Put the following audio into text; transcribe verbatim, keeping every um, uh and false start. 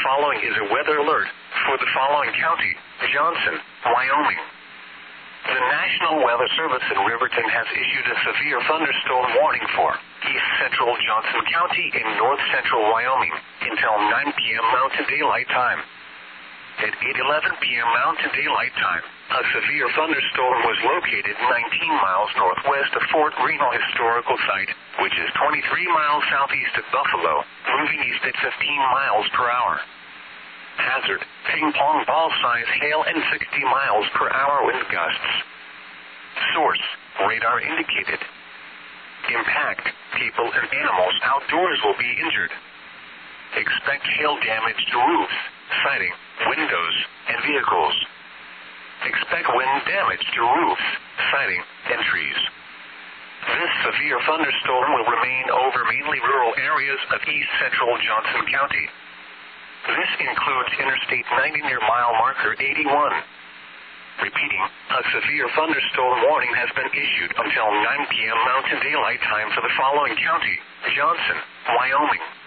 following is a weather alert for the following county, Johnson, Wyoming. The National Weather Service in Riverton has issued a severe thunderstorm warning for east central Johnson County in north central Wyoming until nine p.m. Mountain Daylight Time. At eight eleven p.m. Mountain Daylight Time, a severe thunderstorm was located nineteen miles northwest of Fort Reno Historical Site, which is twenty-three miles southeast of Buffalo, moving east at fifteen miles per hour. Hazard, ping-pong ball-size hail and sixty miles per hour wind gusts. Source, radar indicated. Impact, people and animals outdoors will be injured. Expect hail damage to roofs, siding, windows, and vehicles. Expect wind damage to roofs, siding, and trees. This severe thunderstorm will remain over mainly rural areas of east central Johnson County. This includes Interstate ninety near mile marker eighty-one. Repeating, a severe thunderstorm warning has been issued until nine p.m. Mountain Daylight Time for the following county, Johnson, Wyoming.